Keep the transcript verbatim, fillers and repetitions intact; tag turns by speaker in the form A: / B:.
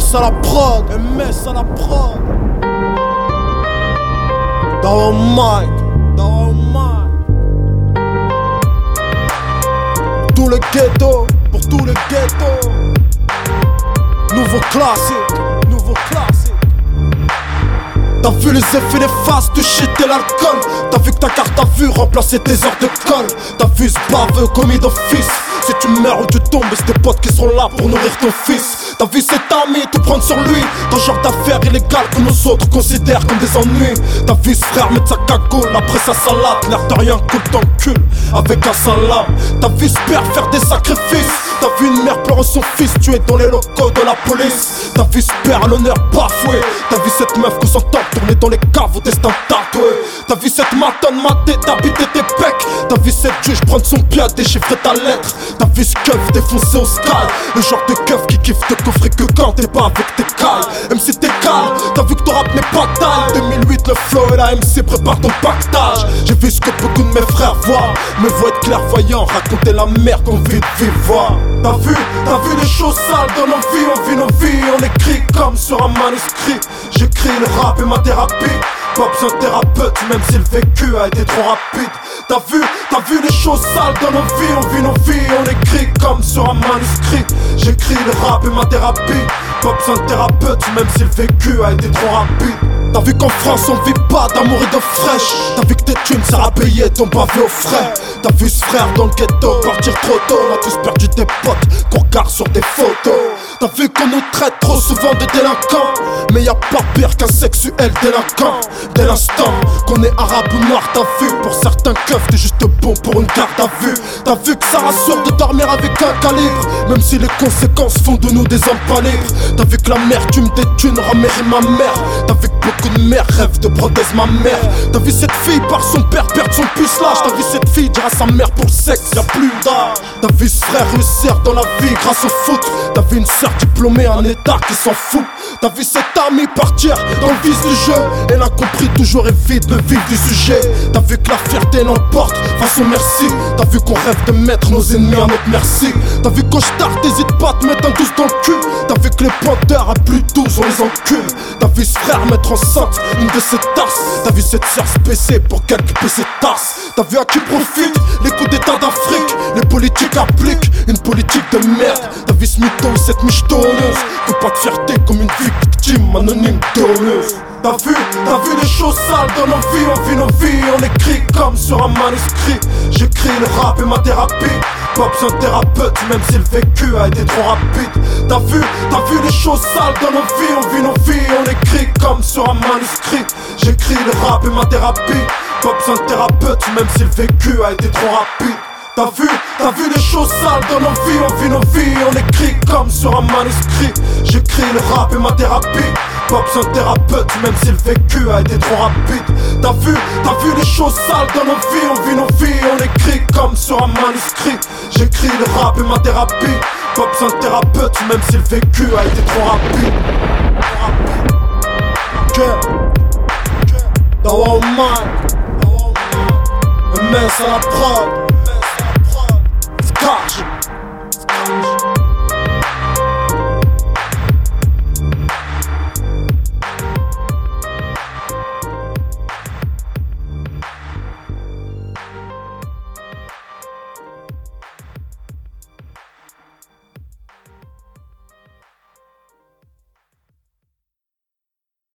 A: S à la prod, M S à la prod. Dans le mic, dans le mic. Tout le ghetto, pour tout le ghetto. Nouveau classique, nouveau classique. T'as vu les effets néfastes du shit et l'alcool. T'as vu que ta carte à vue remplaçait tes heures de colle. T'as vu ce baveux commis d'office. Si tu meurs ou tu tombes, c'est tes potes qui seront là pour nourrir ton fils. T'as vu cet ami tout prendre sur lui. Ton genre d'affaires illégal que nos autres considèrent comme des ennuis. T'as vu ce frère mettre sa cagoule après sa salade. L'air de rien coule ton cul avec un salam. T'as vu ce père faire des sacrifices. T'as vu une mère pleurant son fils tué dans les locaux de la police. T'as vu ce père à l'honneur bafoué. T'as vu cette meuf qu'on s'entend tourner dans les caves au destin tatoué. T'as vu cette matonne mater t'habiter tes pecs. T'as vu cette juge prendre son pied à déchiffrer ta lettre. T'as vu ce keuf défoncer au sky. Le genre de keuf qui kiffe te coffrer que quand t'es pas avec tes cailles. Même si t'es calme, t'as vu que ton rap n'est pas taille. deux mille huit le flow et la M C prépare ton pactage. J'ai vu ce que beaucoup de mes frères voient. Me voient être clairvoyant, raconter la merde qu'on vit de vivre. T'as vu, t'as vu les choses sales dans nos vies. On vit nos vies, on écrit comme sur un manuscrit. J'écris le rap et ma thérapie. Pas besoin de thérapeute, même si le vécu a été trop rapide. T'as vu, t'as vu les choses sales dans nos vies. On vit nos vies, on écrit comme sur un manuscrit. J'écris le rap et ma thérapie. Pas besoin de thérapeute, même si le vécu a été trop rapide. T'as vu qu'en France on vit pas d'amour et de fraîche. T'as vu que tes thunes ça a payé ton pavé au frais. T'as vu ce frère dans le ghetto partir trop tôt. On a tous perdu des potes qu'on regarde sur des photos. T'as vu qu'on nous traite trop souvent de délinquants. Mais y'a pas pire qu'un sexuel délinquant. Dès l'instant qu'on est arabe ou noir, t'as vu pour certains keufs t'es juste bon pour une garde à vue. T'as vu que ça rassure de dormir avec un calibre. Même si les conséquences font de nous des hommes pas libres. T'as vu que l'amertume des thunes ramérit ma mère. T'as vu que beaucoup de mères rêvent de prothèse ma mère. T'as vu cette fille par son père perdre son pucelage. T'as vu cette fille dire à sa mère pour le sexe y'a plus d'âge. T'as vu ce frère réussir dans la vie grâce au foot. T'as vu une sœur diplômée en état qui s'en fout. T'as vu cet ami partir dans le vice du jeu. Elle a compris toujours évite le vif du sujet. T'as vu que la fierté l'emporte face au merci. T'as vu qu'on rêve de mettre nos ennemis à notre merci. T'as vu qu'au start t'hésites pas à te mettre un douze dans le cul. T'as vu que les pointeurs à plus de douze on les encule. T'as vu ce frère mettre enceinte une de ses tasses. T'as vu cette sœur se baisser pour quelques ses tasses. T'as vu à qui profitent les coups d'état d'Afrique. Les politiques appliquent une politique de merde. T'as vu ce mytho, cette miche donneuse. Que pas de fierté comme une victime anonyme donneuse. T'as vu, t'as vu les choses sales dans nos vies. On vit nos vies, on écrit comme sur un manuscrit. J'écris le rap et ma thérapie. Pas besoin de thérapeute, même si le vécu a été trop rapide. T'as vu, t'as vu les choses sales dans nos vies. On vit nos vies, on écrit comme sur un manuscrit. J'écris le rap et ma thérapie. Pas besoin de thérapeute, même si le vécu a été trop rapide. T'as vu, t'as vu les choses sales dans nos vies. On vit nos vies, on écrit comme sur un manuscrit. J'écris le rap et ma thérapie. Pas besoin de thérapeute, même si le vécu a été trop rapide. T'as vu, t'as vu les choses sales dans nos vies. On vit nos vies, on écrit comme sur un manuscrit. J'écris le rap et ma thérapie. Pas besoin de thérapeute, même si le vécu a été trop rapide. Okay. Dans un mic, M S à la prod.